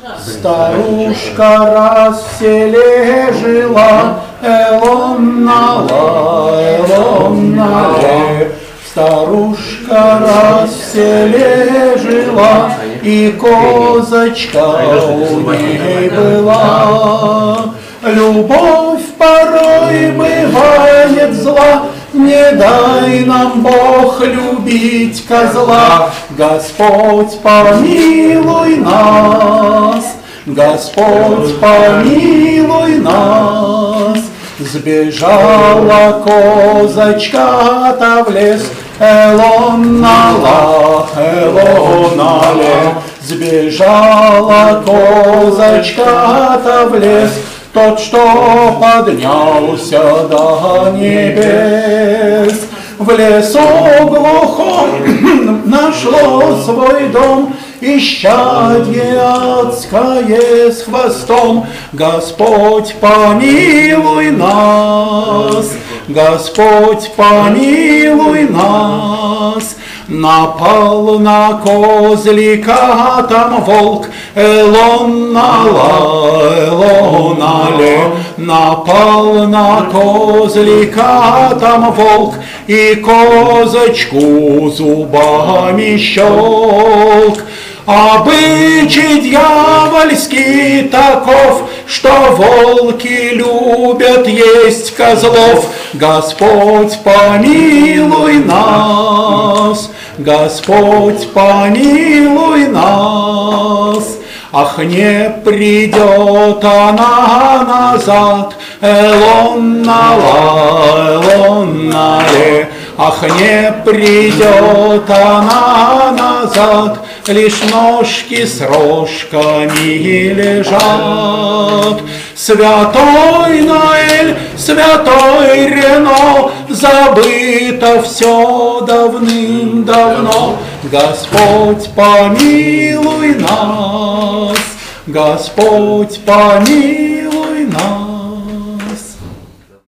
Старушка раз в селе жила, элом-нала. Старушка раз в селе жила, и козочка у ней была. Любовь порой бывает зла, не дай нам Бог любить козла. Господь, помилуй нас, Господь, помилуй нас. Сбежала козочка-то в лес, элон-нала, элон-нале. Сбежала козочка-то в лес, тот, что поднялся до небес. В лесу глухом нашло свой дом исчадье адское с хвостом. Господь, помилуй нас, Господь, помилуй нас. Напал на козлика там волк, элон-нала, элон-нале. Напал на козлика там волк, и козочку зубами щелк. Обычай дьявольский таков, что волки любят есть козлов. Господь, помилуй нас, Господь, помилуй нас. Ах, не придет она назад, элон-нала, элон-нале. Ах, не придет она назад, лишь ножки с рожками лежат. Святой Ноэль, святой Рено, забыто все давным-давно. Господь, помилуй нас, Господь, помилуй нас.